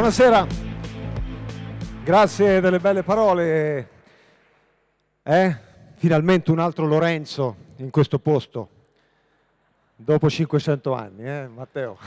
Buonasera, grazie delle belle parole. Finalmente un altro Lorenzo in questo posto, dopo 500 anni, Matteo?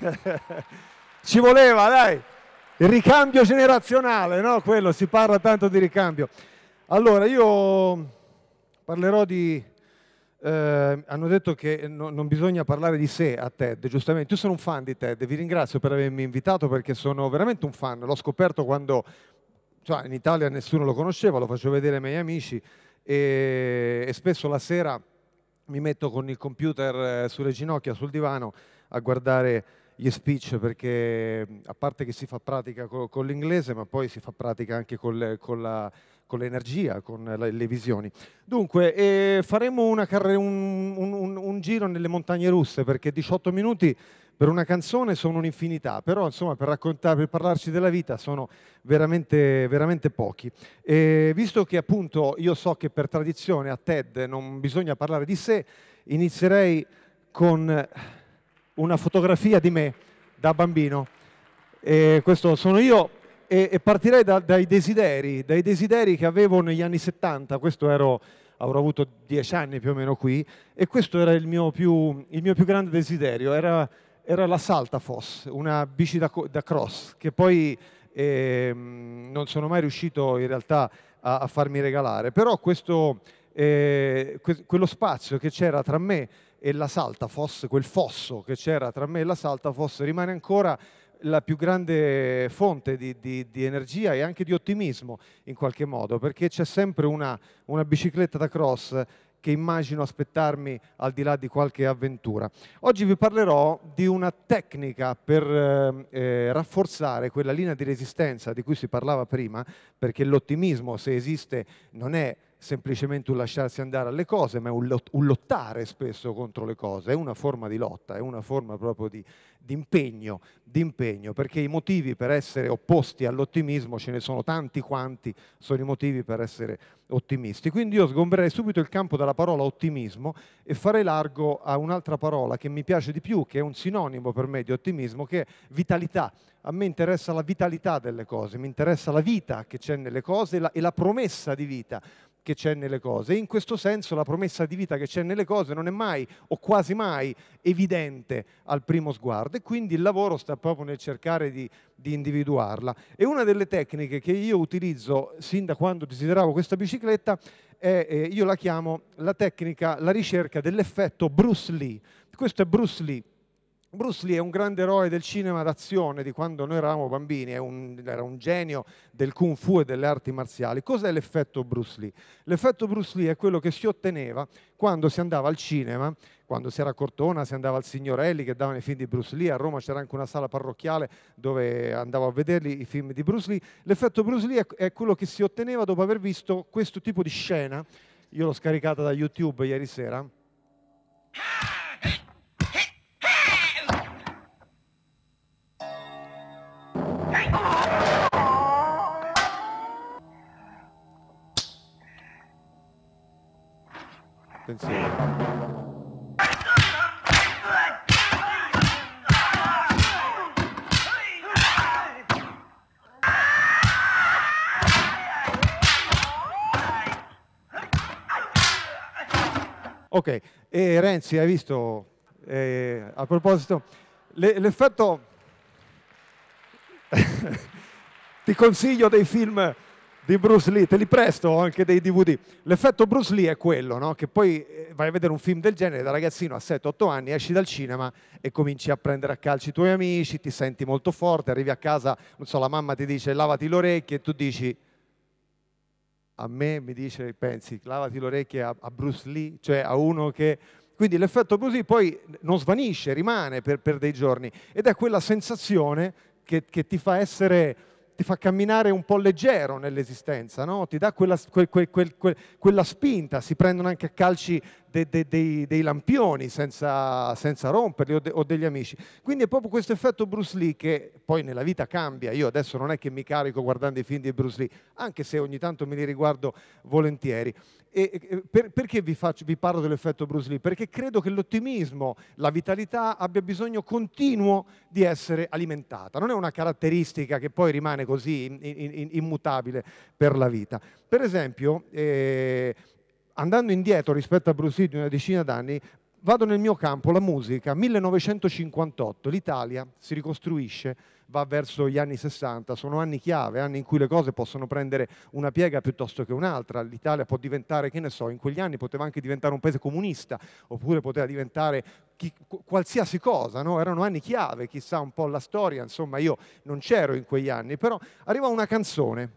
Ci voleva, dai, il ricambio generazionale, no? Quello, si parla tanto di ricambio. Allora, io parlerò di... hanno detto che non bisogna parlare di sé a TED, giustamente. Io sono un fan di TED, vi ringrazio per avermi invitato perché sono veramente un fan. L'ho scoperto quando, cioè, in Italia nessuno lo conosceva, lo facevo vedere ai miei amici e spesso la sera mi metto con il computer sulle ginocchia, sul divano, a guardare gli speech perché a parte che si fa pratica con l'inglese, ma poi si fa pratica anche con l'energia, con le visioni. Dunque, faremo un giro nelle montagne russe perché 18 minuti per una canzone sono un'infinità, però insomma per parlarci della vita sono veramente, veramente pochi. E visto che appunto io so che per tradizione a TED non bisogna parlare di sé, inizierei con una fotografia di me da bambino. E questo sono io e partirei dai desideri che avevo negli anni 70. Avrò avuto 10 anni più o meno qui e questo era il mio più grande desiderio, era la Saltafoss, una bici da cross, che poi non sono mai riuscito in realtà a farmi regalare, però quello spazio che c'era tra me e la Saltafoss, quel fosso che c'era tra me e la Saltafoss, rimane ancora la più grande fonte di energia e anche di ottimismo in qualche modo, perché c'è sempre una bicicletta da cross che immagino aspettarmi al di là di qualche avventura. Oggi vi parlerò di una tecnica per rafforzare quella linea di resistenza di cui si parlava prima, perché l'ottimismo, se esiste, non è semplicemente un lasciarsi andare alle cose, ma è un lottare spesso contro le cose, è una forma di lotta, è una forma proprio di impegno, perché i motivi per essere opposti all'ottimismo ce ne sono tanti quanti sono i motivi per essere ottimisti. Quindi io sgomberei subito il campo dalla parola ottimismo e farei largo a un'altra parola che mi piace di più, che è un sinonimo per me di ottimismo, che è vitalità. A me interessa la vitalità delle cose, mi interessa la vita che c'è nelle cose e la promessa di vita che c'è nelle cose. E in questo senso la promessa di vita che c'è nelle cose non è mai o quasi mai evidente al primo sguardo e quindi il lavoro sta proprio nel cercare di individuarla. E una delle tecniche che io utilizzo sin da quando desideravo questa bicicletta è, io la chiamo la ricerca dell'effetto Bruce Lee. Questo è Bruce Lee. Bruce Lee è un grande eroe del cinema d'azione di quando noi eravamo bambini, era un genio del Kung Fu e delle arti marziali. Cos'è l'effetto Bruce Lee? L'effetto Bruce Lee è quello che si otteneva quando si andava al cinema, quando si era a Cortona, si andava al Signorelli che davano i film di Bruce Lee, a Roma c'era anche una sala parrocchiale dove andavo a vederli i film di Bruce Lee. L'effetto Bruce Lee è quello che si otteneva dopo aver visto questo tipo di scena. Io l'ho scaricata da YouTube ieri sera. Attenzione. Ok, e Renzi, hai visto, a proposito, l'effetto, ti consiglio dei film di Bruce Lee, te li presto anche dei DVD. L'effetto Bruce Lee è quello, no? Che poi vai a vedere un film del genere da ragazzino a 7-8 anni, esci dal cinema e cominci a prendere a calci i tuoi amici, ti senti molto forte, arrivi a casa, non so, la mamma ti dice lavati le orecchie e tu dici... A me mi dice, pensi, lavati le orecchie a Bruce Lee, cioè a uno che... Quindi l'effetto Bruce Lee poi non svanisce, rimane per dei giorni ed è quella sensazione che ti fa camminare un po' leggero nell'esistenza, no? Ti dà quella spinta, si prendono anche a calci dei lampioni senza romperli o degli amici. Quindi è proprio questo effetto Bruce Lee che poi nella vita cambia. Io adesso non è che mi carico guardando i film di Bruce Lee, anche se ogni tanto me li riguardo volentieri. Perché vi parlo dell'effetto Bruce Lee? Perché credo che l'ottimismo, la vitalità abbia bisogno continuo di essere alimentata. Non è una caratteristica che poi rimane così immutabile per la vita. Per esempio, andando indietro rispetto a Bruce Lee di una decina d'anni, vado nel mio campo, la musica, 1958, l'Italia si ricostruisce, va verso gli anni 60, sono anni chiave, anni in cui le cose possono prendere una piega piuttosto che un'altra. L'Italia può diventare, che ne so, in quegli anni poteva anche diventare un paese comunista, oppure poteva diventare qualsiasi cosa, no? Erano anni chiave, chissà un po' la storia, insomma io non c'ero in quegli anni, però arriva una canzone.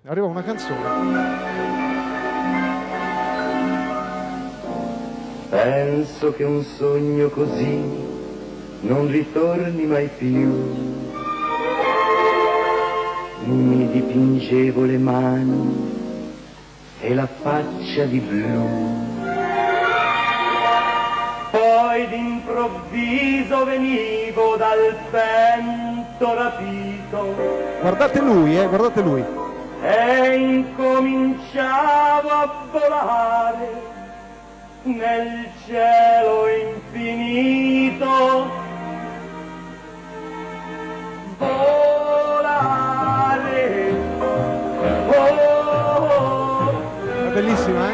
Penso che un sogno così non ritorni mai più. Mi dipingevo le mani e la faccia di blu. Poi d'improvviso venivo dal vento rapito. Guardate lui, guardate lui. E incominciavo a volare nel cielo infinito. Volare, È bellissima,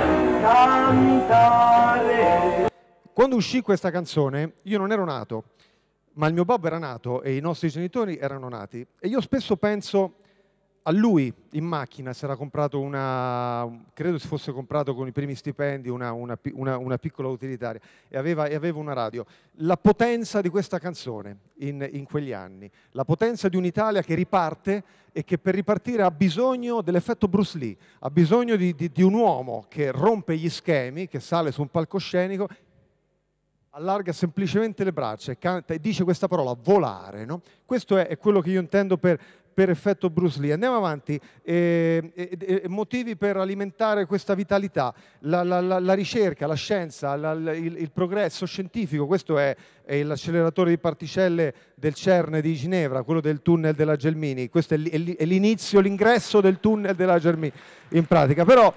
cantare. Quando uscì questa canzone, io non ero nato, ma il mio babbo era nato e i nostri genitori erano nati. E io spesso penso a lui in macchina, si era comprato credo si fosse comprato con i primi stipendi una piccola utilitaria e aveva una radio. La potenza di questa canzone in quegli anni, la potenza di un'Italia che riparte e che per ripartire ha bisogno dell'effetto Bruce Lee, ha bisogno di un uomo che rompe gli schemi, che sale su un palcoscenico, allarga semplicemente le braccia e canta e dice questa parola, volare, no? Questo è quello che io intendo per effetto Bruce Lee. Andiamo avanti. Motivi per alimentare questa vitalità, la ricerca, la scienza, il progresso scientifico. Questo è l'acceleratore di particelle del CERN di Ginevra, quello del tunnel della Gelmini. Questo è l'inizio, l'ingresso del tunnel della Gelmini in pratica. Però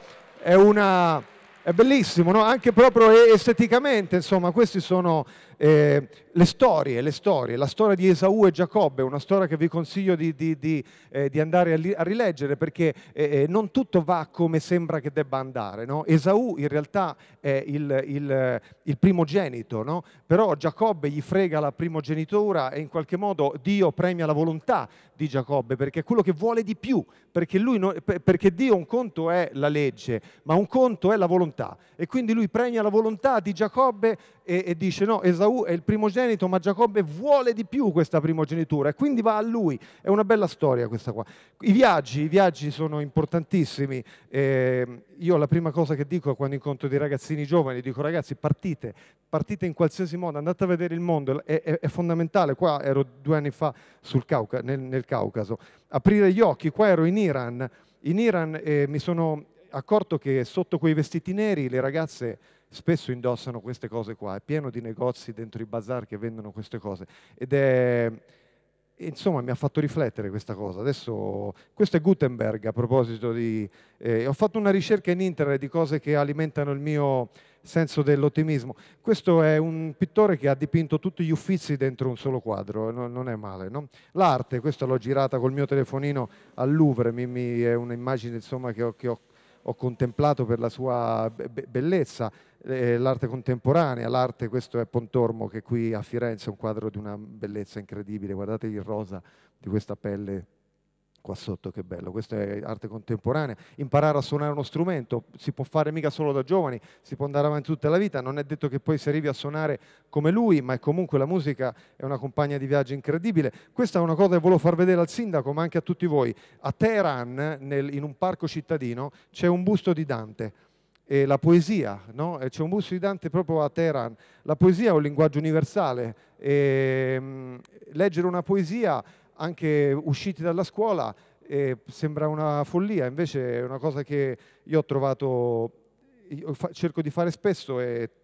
è bellissimo, no? Anche proprio esteticamente, insomma, queste sono le storie, la storia di Esaù e Giacobbe, una storia che vi consiglio di andare a rileggere, perché non tutto va come sembra che debba andare, no? Esaù in realtà è il primogenito, no? Però Giacobbe gli frega la primogenitura e in qualche modo Dio premia la volontà di Giacobbe, perché è quello che vuole di più, perché Dio un conto è la legge, ma un conto è la volontà, e quindi lui premia la volontà di Giacobbe e dice no, Esaù è il primogenito, ma Giacobbe vuole di più questa primogenitura e quindi va a lui. È una bella storia questa qua. I viaggi sono importantissimi. Io la prima cosa che dico quando incontro dei ragazzini giovani, dico ragazzi partite in qualsiasi modo, andate a vedere il mondo, è fondamentale. Qua ero 2 anni fa nel Caucaso, aprire gli occhi. Qua ero in Iran mi sono accorto che sotto quei vestiti neri le ragazze spesso indossano queste cose qua, è pieno di negozi dentro i bazar che vendono queste cose insomma mi ha fatto riflettere questa cosa. Adesso, questo è Gutenberg a proposito ho fatto una ricerca in internet di cose che alimentano il mio senso dell'ottimismo. Questo è un pittore che ha dipinto tutti gli Uffizi dentro un solo quadro, non è male, no? L'arte, questa l'ho girata col mio telefonino al Louvre, è un'immagine insomma che ho contemplato per la sua bellezza, l'arte contemporanea, questo è Pontormo che qui a Firenze è un quadro di una bellezza incredibile, guardate il rosa di questa pelle qua sotto, che bello. Questa è arte contemporanea. Imparare a suonare uno strumento si può fare mica solo da giovani, si può andare avanti tutta la vita, non è detto che poi si arrivi a suonare come lui, ma comunque la musica è una compagna di viaggio incredibile. Questa è una cosa che volevo far vedere al sindaco, ma anche a tutti voi. A Teheran, in un parco cittadino, c'è un busto di Dante. E la poesia, no? C'è un busto di Dante proprio a Teheran. La poesia è un linguaggio universale. Leggere una poesia anche usciti dalla scuola sembra una follia, invece è una cosa che io ho trovato, cerco di fare spesso e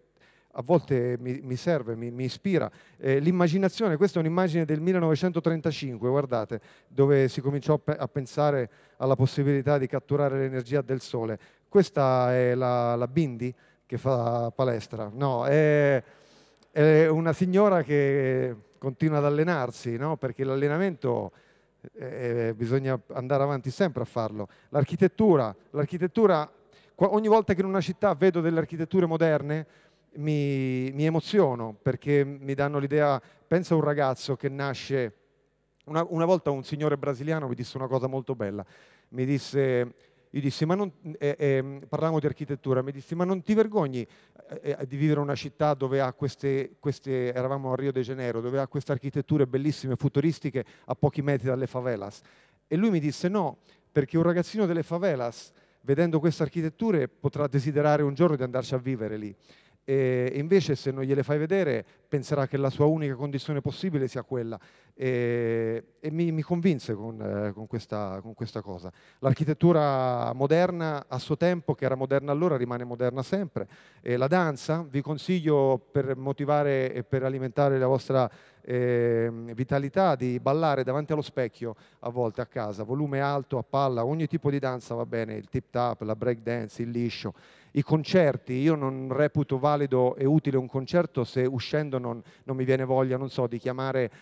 a volte mi serve, mi ispira. L'immaginazione, questa è un'immagine del 1935, guardate, dove si cominciò a pensare alla possibilità di catturare l'energia del sole. Questa è la Bindi che fa palestra. No, è una signora che continua ad allenarsi, no? Perché l'allenamento bisogna andare avanti sempre a farlo. L'architettura, ogni volta che in una città vedo delle architetture moderne mi emoziono, perché mi danno l'idea. Pensa a un ragazzo che nasce. Una volta un signore brasiliano mi disse una cosa molto bella. Io dissi, ma non, parlavamo di architettura, mi disse, ma non ti vergogni di vivere in una città dove ha eravamo a Rio de Janeiro, dove ha queste architetture bellissime, futuristiche, a pochi metri dalle favelas? E lui mi disse no, perché un ragazzino delle favelas, vedendo queste architetture, potrà desiderare un giorno di andarci a vivere lì. E invece se non gliele fai vedere penserà che la sua unica condizione possibile sia quella, e mi convinse con questa cosa. L'architettura moderna a suo tempo, che era moderna allora, rimane moderna sempre. La danza, vi consiglio, per motivare e per alimentare la vostra vitalità, di ballare davanti allo specchio a volte a casa, volume alto, a palla, ogni tipo di danza va bene, il tip tap, la break dance, il liscio. I concerti, io non reputo valido e utile un concerto se uscendo non mi viene voglia, non so, di chiamare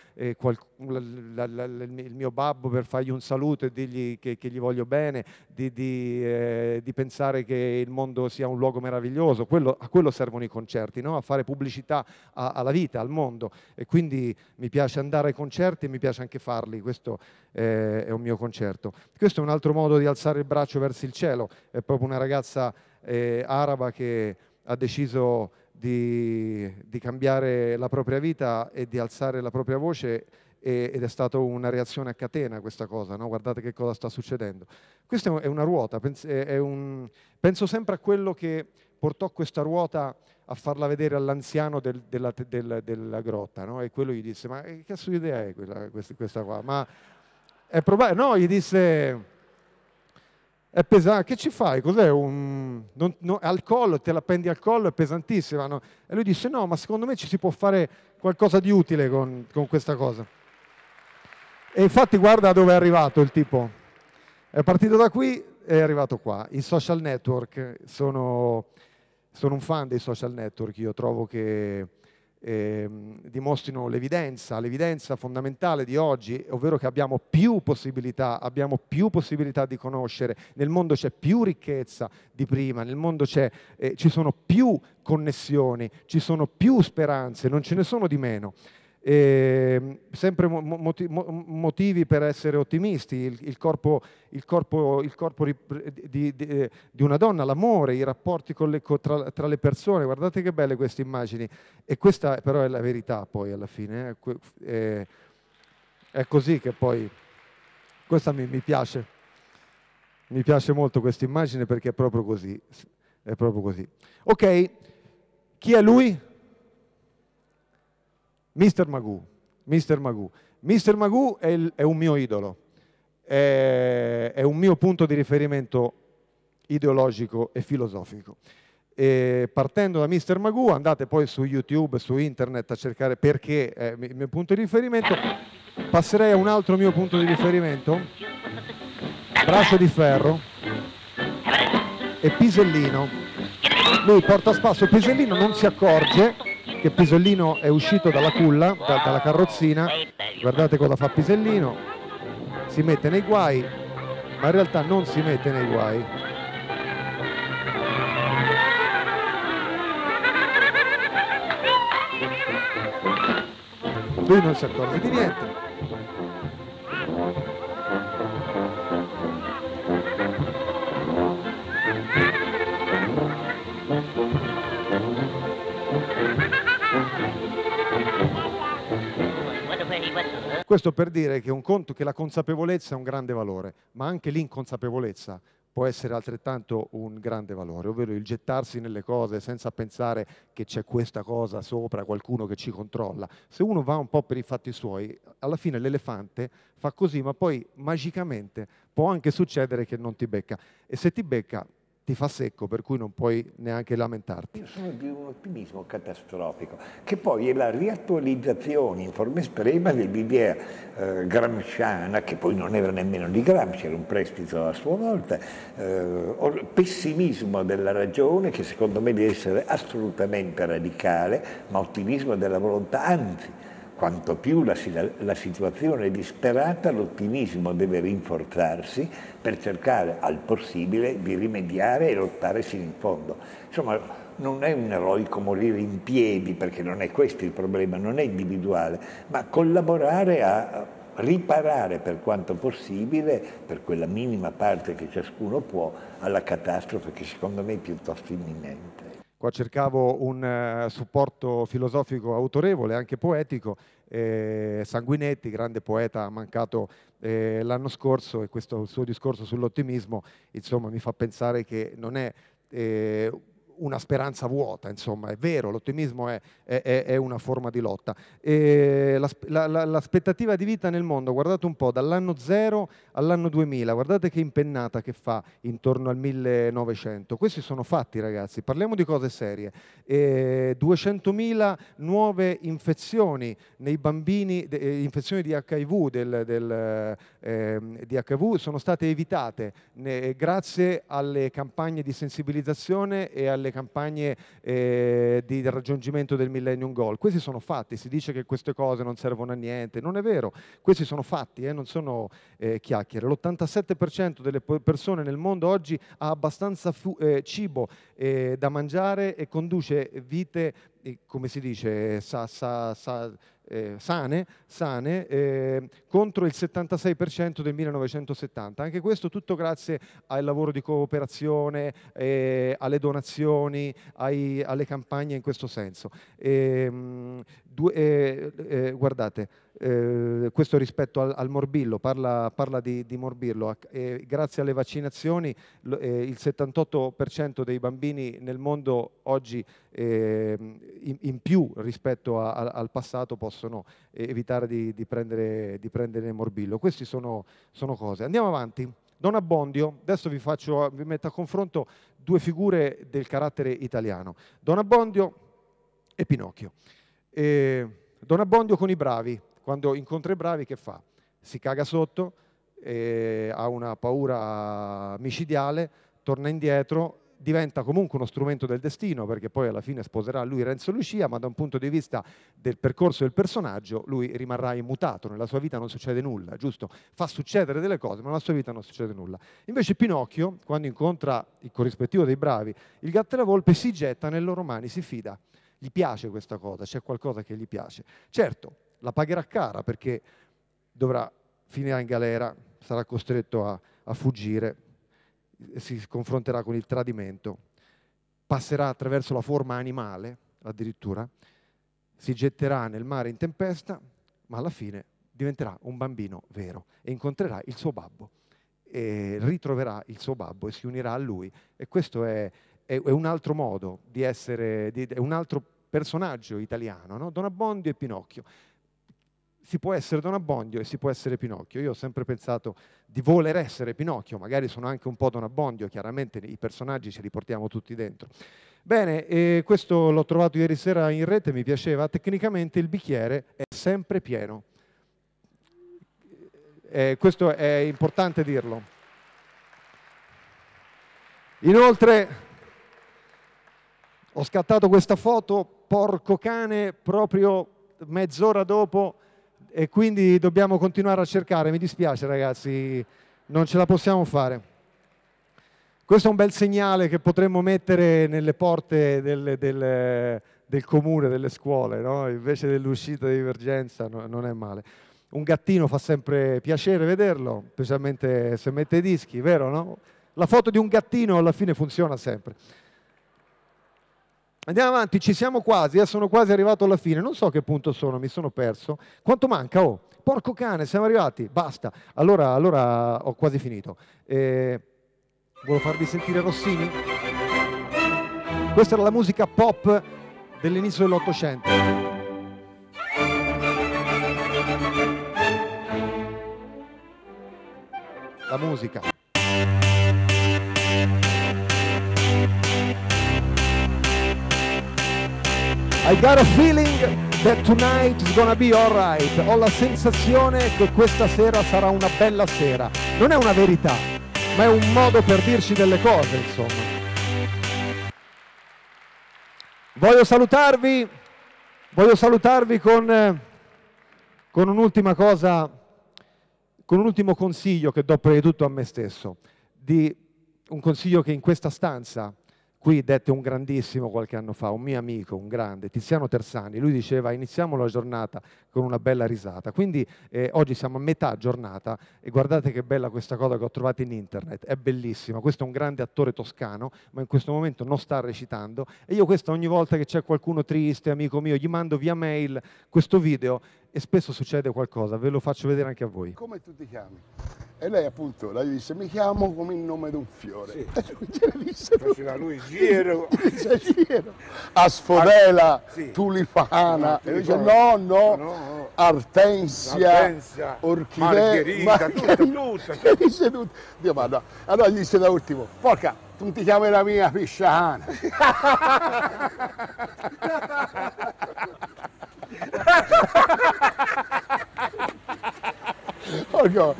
il mio babbo per fargli un saluto e dirgli che gli voglio bene, di pensare che il mondo sia un luogo meraviglioso. A quello servono i concerti, no? A fare pubblicità alla vita, al mondo. E quindi mi piace andare ai concerti e mi piace anche farli. Questo è un mio concerto. Questo è un altro modo di alzare il braccio verso il cielo. È proprio una ragazza araba che ha deciso di cambiare la propria vita e di alzare la propria voce, ed è stata una reazione a catena questa cosa, no? Guardate che cosa sta succedendo. Questa è una ruota, penso sempre a quello che portò questa ruota a farla vedere all'anziano della grotta, no? E quello gli disse, ma che cazzo di idea è questa qua? Ma è probabile, no, gli disse, è pesante, che ci fai? Cos'è? Al collo, te la appendi al collo, è pesantissima, no? E lui disse, no, ma secondo me ci si può fare qualcosa di utile con questa cosa. E infatti guarda dove è arrivato il tipo. È partito da qui e è arrivato qua. I social network, sono un fan dei social network, io trovo che dimostrino l'evidenza fondamentale di oggi, ovvero che abbiamo più possibilità di conoscere, nel mondo c'è più ricchezza di prima, nel mondo ci sono più connessioni, ci sono più speranze, non ce ne sono di meno. Sempre motivi per essere ottimisti, il corpo di una donna, l'amore, i rapporti tra le persone. Guardate che belle queste immagini, e questa però è la verità poi alla fine, è così che poi questa mi piace molto questa immagine, perché è proprio così, ok. Chi è lui? Mr. Magoo. Mr. Magoo è un mio idolo, è un mio punto di riferimento ideologico e filosofico. E partendo da Mr. Magoo, andate poi su YouTube, su internet a cercare perché è il mio punto di riferimento. Passerei a un altro mio punto di riferimento, Braccio di Ferro e Pisellino. Lui porta a spasso Pisellino, non si accorge che Pisellino è uscito dalla culla, dalla carrozzina. Guardate cosa fa Pisellino, si mette nei guai, ma in realtà non si mette nei guai. Lui non si accorge di niente. Questo per dire che che la consapevolezza è un grande valore, ma anche l'inconsapevolezza può essere altrettanto un grande valore, ovvero il gettarsi nelle cose senza pensare che c'è questa cosa sopra, qualcuno che ci controlla. Se uno va un po' per i fatti suoi, alla fine l'elefante fa così, ma poi magicamente può anche succedere che non ti becca. E se ti becca, ti fa secco, per cui non puoi neanche lamentarti. Io sono di un ottimismo catastrofico, che poi è la riattualizzazione in forma estrema dell'idea gramsciana, che poi non era nemmeno di Gramsci, era un prestito a sua volta, pessimismo della ragione, che secondo me deve essere assolutamente radicale, ma ottimismo della volontà, anzi, quanto più la situazione è disperata, l'ottimismo deve rinforzarsi per cercare al possibile di rimediare e lottare sino in fondo. Insomma, non è un eroico morire in piedi, perché non è questo il problema, non è individuale, ma collaborare a riparare per quanto possibile, per quella minima parte che ciascuno può, alla catastrofe che secondo me è piuttosto imminente. Qua cercavo un supporto filosofico autorevole, anche poetico. Sanguinetti, grande poeta, ha mancato l'anno scorso, e questo suo discorso sull'ottimismo, insomma, mi fa pensare che non è una speranza vuota, insomma, è vero, l'ottimismo è una forma di lotta. L'aspettativa di vita nel mondo, guardate un po', dall'anno 0 all'anno 2000, guardate che impennata che fa intorno al 1900. Questi sono fatti, ragazzi, parliamo di cose serie. 200.000 nuove infezioni nei bambini, infezioni di HIV, di HIV sono state evitate grazie alle campagne di sensibilizzazione e alle campagne di raggiungimento del Millennium Goal. Questi sono fatti, si dice che queste cose non servono a niente, non è vero, questi sono fatti, non sono chiacchiere. L'87% delle persone nel mondo oggi ha abbastanza cibo da mangiare e conduce vite, come si dice, sane, contro il 76% del 1970. Anche questo tutto grazie al lavoro di cooperazione, alle donazioni, alle campagne in questo senso. Guardate, questo rispetto al morbillo, parla di morbillo. Grazie alle vaccinazioni il 78% dei bambini nel mondo oggi in più rispetto al passato possono evitare di prendere morbillo. Queste sono cose. Andiamo avanti. Don Abbondio, adesso vi metto a confronto due figure del carattere italiano, Don Abbondio e Pinocchio. Don Abbondio con i bravi, quando incontra i bravi che fa? Si caga sotto, ha una paura micidiale, torna indietro, diventa comunque uno strumento del destino, perché poi alla fine sposerà lui Renzo e Lucia, ma da un punto di vista del percorso del personaggio lui rimarrà immutato, nella sua vita non succede nulla, giusto? Fa succedere delle cose, ma nella sua vita non succede nulla. Invece Pinocchio, quando incontra il corrispettivo dei bravi, il gatto e la volpe, si getta nelle loro mani, si fida, gli piace questa cosa, c'è qualcosa che gli piace. Certo, la pagherà cara, perché finirà in galera, sarà costretto a fuggire, si confronterà con il tradimento, passerà attraverso la forma animale, addirittura, si getterà nel mare in tempesta, ma alla fine diventerà un bambino vero e incontrerà il suo babbo, e ritroverà il suo babbo e si unirà a lui. E questo è un altro modo di essere, è un altro personaggio italiano, no? Don Abbondio e Pinocchio. Si può essere Don Abbondio e si può essere Pinocchio. Io ho sempre pensato di voler essere Pinocchio, magari sono anche un po' Don Abbondio, chiaramente i personaggi ce li portiamo tutti dentro. Bene, questo l'ho trovato ieri sera in rete, mi piaceva. Tecnicamente il bicchiere è sempre pieno. Questo è importante dirlo. Inoltre ho scattato questa foto, porco cane, proprio mezz'ora dopo, e quindi dobbiamo continuare a cercare. Mi dispiace, ragazzi, non ce la possiamo fare. Questo è un bel segnale che potremmo mettere nelle porte del comune, delle scuole, no? Invece dell'uscita di emergenza, non è male. Un gattino fa sempre piacere vederlo, specialmente se mette i dischi, vero, no? La foto di un gattino alla fine funziona sempre. Andiamo avanti, ci siamo quasi, sono quasi arrivato alla fine, non so a che punto sono, mi sono perso. Quanto manca? Oh, porco cane, siamo arrivati, basta. Allora ho quasi finito. Volevo farvi sentire Rossini. Questa era la musica pop dell'inizio dell'Ottocento. La musica. I got a feeling that tonight is gonna be alright. Ho la sensazione che questa sera sarà una bella sera. Non è una verità, ma è un modo per dirci delle cose, insomma. Voglio salutarvi con un'ultima cosa, con un ultimo consiglio che do prima di tutto a me stesso, un consiglio che in questa stanza qui dette un grandissimo qualche anno fa, un mio amico, un grande, Tiziano Tersani. Lui diceva: iniziamo la giornata con una bella risata. Quindi oggi siamo a metà giornata e guardate che bella questa cosa che ho trovato in internet, è bellissima. Questo è un grande attore toscano, ma in questo momento non sta recitando, e io questo ogni volta che c'è qualcuno triste, amico mio, gli mando via mail questo video e spesso succede qualcosa. Ve lo faccio vedere anche a voi. Come tu ti chiami? E lei appunto, lei disse: mi chiamo come il nome di un fiore. Sì. E lui ce ne disse: faceva lui Giro. Asfodela, sì. Tulipana. E lui dice: no, Artensia, Orchidea, Margherita, tutto. Dio, ma no. Allora gli disse da ultimo: porca, tu ti chiami la mia pisciana. Oh,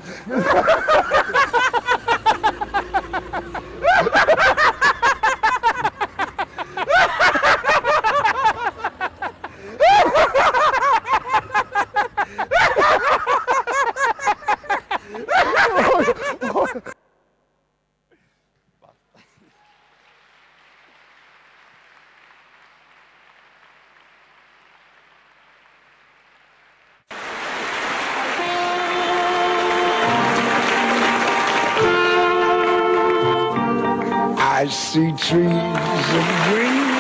I see trees of green,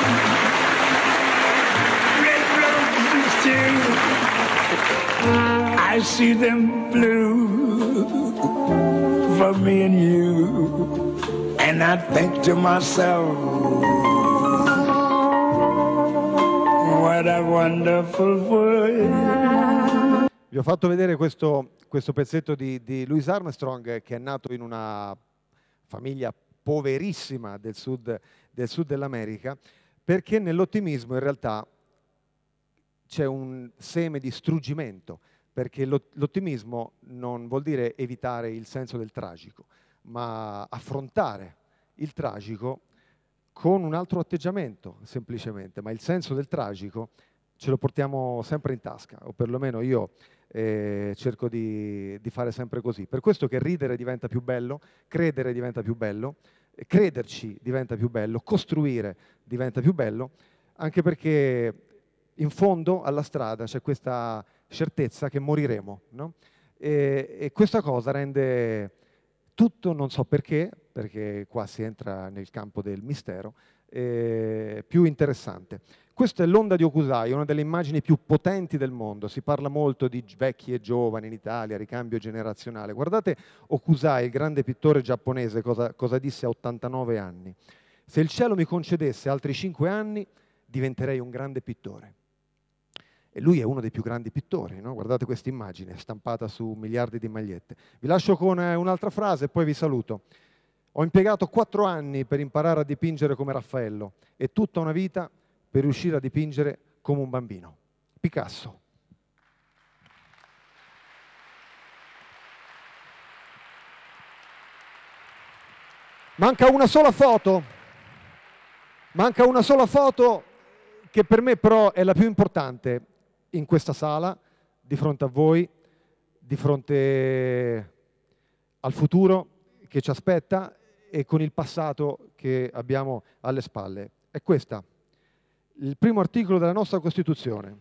red roses too. I see them blue for me and you. And I think to myself, what a wonderful world. Vi ho fatto vedere questo pezzetto di Louis Armstrong, che è nato in una famiglia poverissima del sud dell'America, perché nell'ottimismo in realtà c'è un seme di struggimento, perché l'ottimismo non vuol dire evitare il senso del tragico, ma affrontare il tragico con un altro atteggiamento, semplicemente. Ma il senso del tragico ce lo portiamo sempre in tasca, o perlomeno io cerco di fare sempre così. Per questo che ridere diventa più bello, credere diventa più bello, crederci diventa più bello, costruire diventa più bello, anche perché in fondo alla strada c'è questa certezza che moriremo, no? E questa cosa rende tutto, non so perché qua si entra nel campo del mistero, più interessante. Questa è l'onda di Hokusai, una delle immagini più potenti del mondo. Si parla molto di vecchi e giovani in Italia, ricambio generazionale. Guardate Hokusai, il grande pittore giapponese, cosa disse a 89 anni. Se il cielo mi concedesse altri 5 anni, diventerei un grande pittore. E lui è uno dei più grandi pittori, no? Guardate questa immagine, stampata su miliardi di magliette. Vi lascio con un'altra frase e poi vi saluto. Ho impiegato 4 anni per imparare a dipingere come Raffaello e tutta una vita per riuscire a dipingere come un bambino. Picasso. Manca una sola foto che per me però è la più importante in questa sala, di fronte a voi, di fronte al futuro che ci aspetta e con il passato che abbiamo alle spalle. È questa. Il primo articolo della nostra Costituzione.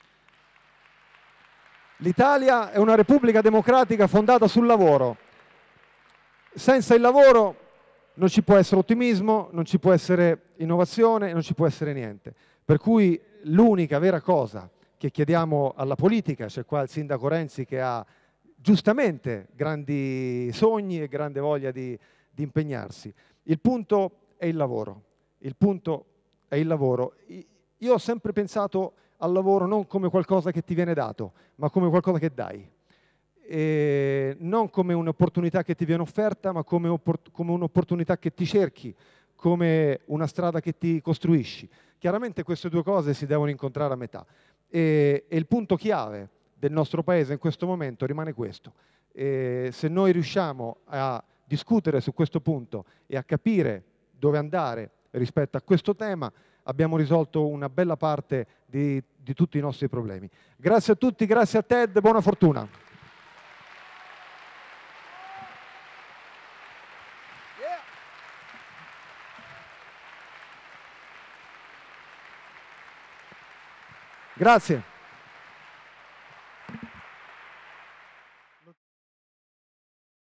L'Italia è una repubblica democratica fondata sul lavoro. Senza il lavoro non ci può essere ottimismo, non ci può essere innovazione, non ci può essere niente. Per cui l'unica vera cosa che chiediamo alla politica, c'è qua il sindaco Renzi che ha giustamente grandi sogni e grande voglia di impegnarsi. Il punto è il lavoro. Il punto è il lavoro. Io ho sempre pensato al lavoro non come qualcosa che ti viene dato, ma come qualcosa che dai. E non come un'opportunità che ti viene offerta, ma come un'opportunità che ti cerchi, come una strada che ti costruisci. Chiaramente queste due cose si devono incontrare a metà e il punto chiave del nostro Paese in questo momento rimane questo. Se noi riusciamo a discutere su questo punto e a capire dove andare rispetto a questo tema, abbiamo risolto una bella parte di tutti i nostri problemi. Grazie a tutti, grazie a Ted, buona fortuna. Grazie.